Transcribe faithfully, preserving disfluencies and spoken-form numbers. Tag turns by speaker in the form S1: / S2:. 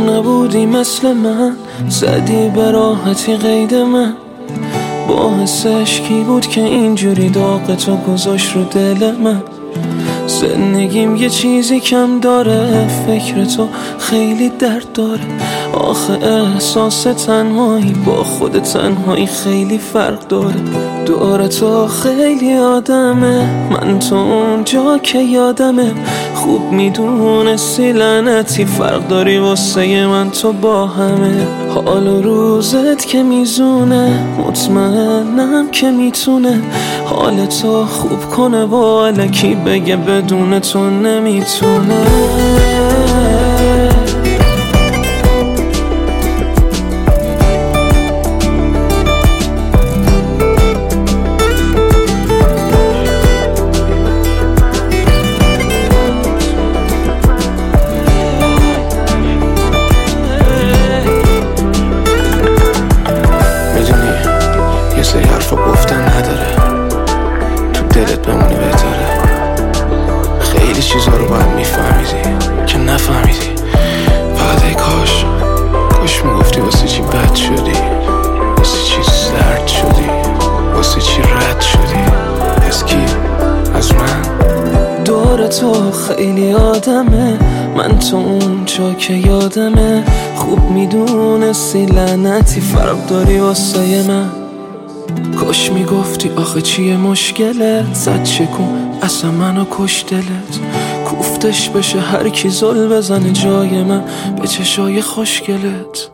S1: نبودی مثل من، زدی به راحتی قید من. باعث عشقی بود که اینجوری داغ تو گذاشت رو دل من. زندگیم یه چیزی کم داره، فکر تو خیلی درد داره. آخه احساس تنهایی با خود تنهایی خیلی فرق داره. دور تو خیلی آدمه، من تو اونجا که یادمه. خوب میدونستی لعنتی فرق داری واسه من تو با همه. حال و روزت که میزونه، مطمئنم که میتونه حال تو خوب کنه و الکی بگه بدون تو نمیتونه.
S2: یه حرفا گفتن نداره، تو دلت بمونی بهتره. خیلی چیزا رو باید میفهمیدی که نفهمیدی. فقط ای کاش کاش میگفتی واسه چی بد شدی، واسه چی زرد شدی، واسه چی رد شدی. از کی؟ از من؟
S1: دور تو خیلی آدمه، من تو اونجا که یادمه. خوب میدونستی لعنتی فرق داری واسه من. کاش میگفتی آخه چیه مشکلت، زد چکون اصلا منو کش دلت. کوفتش بشه هر کی زل بزنه جای من به چشای خوشگلت.